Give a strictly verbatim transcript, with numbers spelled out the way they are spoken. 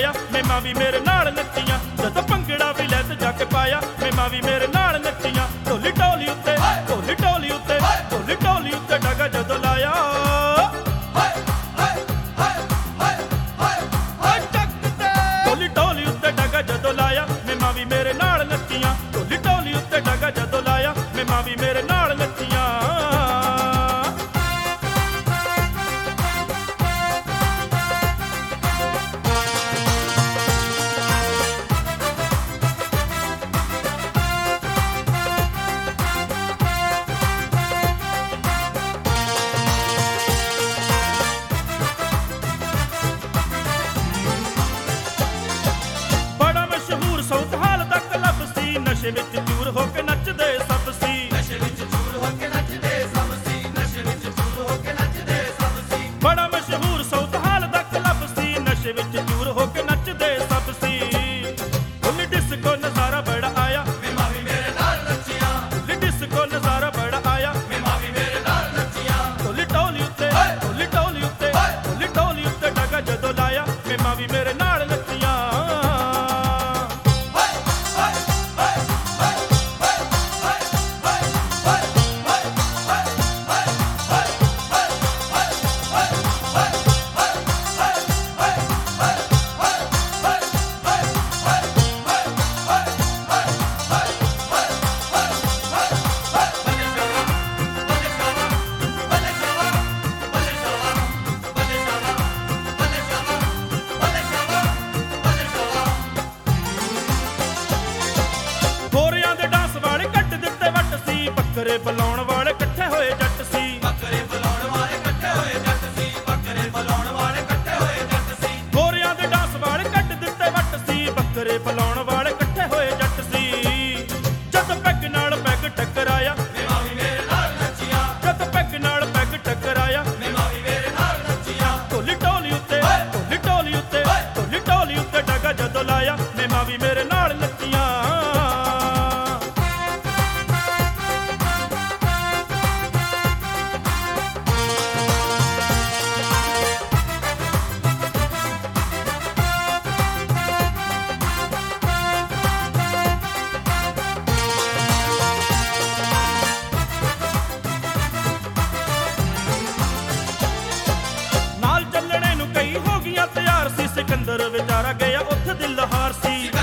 ਆਇਆ ਮੇਮਾ ਵੀ ਮੇਰੇ ਨਾਲ ਨੱਚੀਆਂ ਜਦੋਂ ਭੰਗੜਾ ਵੀ ਲੈ ਤੇ ਜਾ ਕੇ ਪਾਇਆ ਮੇਮਾ ਵੀ ਮੇਰੇ ਨਾਲ ਨੱਚੀਆਂ ਢੋਲੀ ਢੋਲੀ ਉੱਤੇ ਢੋਲੀ ਢੋਲੀ ਉੱਤੇ ਢੋਲੀ ਢੋਲੀ ਉੱਤੇ ਡਗਾ ਜਦੋਂ ਲਾਇਆ ਢੋਲੀ ਢੋਲੀ ਉੱਤੇ ਡਗਾ ਜਦੋਂ ਲਾਇਆ ਮੇਮਾ ਵੀ ਮੇਰੇ ਨਾਲ ਨੱਚੀਆਂ ਢੋਲੀ ਢੋਲੀ ਉੱਤੇ ਡਗਾ ਜਦੋਂ ਲਾਇਆ ਮੇਮਾ ਵੀ ਮੇਰੇ ਨਾਲ ਨੱਚੀਆਂ ਨਸ਼ੇ ਵਿੱਚ ਚੂਰ ਹੋ ਕੇ ਨੱਚਦੇ ਸਭ ਸੀ ਨਸ਼ੇ ਵਿੱਚ ਚੂਰ ਹੋ ਕੇ ਨੱਚਦੇ ਸਭ ਸੀ ਨਸ਼ੇ ਵਿੱਚ ਚੂਰ ਹੋ ਕੇ ਨੱਚਦੇ ਸਭ ਸੀ ਬੜਾ ਮਸ਼ਹੂਰ ਸਾਊਥ ਹਾਲ ਦਾ ਕਲੱਬ ਸੀ ਨਸ਼ੇ ਵਿੱਚ ਚੂਰ ਹੋ ਕੇ ਨੱਚਦੇ ਸਭ ਸੀ ਫੁੱਲ ਡਿਸਕੋ ਨਜ਼ਾਰਾ ਬੜਾ ਆਇਆ ਮੇਮਾ ਵੀ ਮੇਰੇ ਨਾਲ ਨੱਚੀਆਂ ਫੁੱਲ ਡਿਸਕੋ ਨਜ਼ਾਰਾ ਬੜਾ ਆਇਆ ਮੇਮਾ ਵੀ ਮੇਰੇ ਨਾਲ ਨੱਚੀਆਂ ਢੋਲੀ ਢੋਲੀ ਉੱਤੇ ਢੋਲੀ ਢੋਲੀ ਉੱਤੇ ਢੋਲੀ ਢੋਲੀ ਉੱਤੇ ਡਗਾ ਜਦੋਂ ਲਾਇਆ ਮੇਮਾ ਵੀ ਮੇਰੇ ਨਾਲ ਨੱਚੀਆਂ ਬੱਕਰੇ ਬੁਲਾਉਣ ਵਾਲੇ ਇਕੱਠੇ ਹੋਏ ਜੱਟ ਸੀ ਬੱਕਰੇ ਬੁਲਾਉਣ ਵਾਲੇ ਇਕੱਠੇ ਹੋਏ ਜੱਟ ਸੀ ਬੱਕਰੇ ਬੁਲਾਉਣ ਵਾਲੇ ਇਕੱਠੇ ਹੋਏ ਜੱਟ ਸੀ ਗੋਰਿਆਂ ਦੇ ਡਾਂਸ ਵਾਲੇ ਕੱਢ ਦਿੱਤੇ ਵੱਟ ਸੀ ਬੱਕਰੇ ਬੁਲਾਉਣ ਵਾਲੇ ਇਕੱਠੇ ਹੋਏ ਜੱਟ ਸੀ ਜਦ ਪੈਗ ਨਾਲ ਪੈਗ ਟਕਰਾਇਆ ਮੇਮਾ ਵੀ ਮੇਰੇ ਨਾਲ ਨੱਚੀਆਂ ਜਦ ਪੈਗ ਨਾਲ ਪੈਗ ਟਕਰਾਇਆ ਮੇਮਾ ਵੀ ਮੇਰੇ ਨਾਲ ਨੱਚੀਆਂ ਢੋਲੀ ਢੋਲੀ ਉੱਤੇ ਢੋਲੀ ਢੋਲੀ ਉੱਤੇ ਢੋਲੀ ਢੋਲੀ ਉੱਤੇ ਡਗਾ ਜਦੋਂ ਲਾਇਆ ਮੇਮਾ ਵੀ ਮੇਰੇ ਨਾਲ ਨੱਚੀਆਂ ਸਿਕੰਦਰ ਵਿਚਾਰਾ ਗਿਆ ਉੱਥੇ ਦਿਲ ਹਾਰ ਸੀ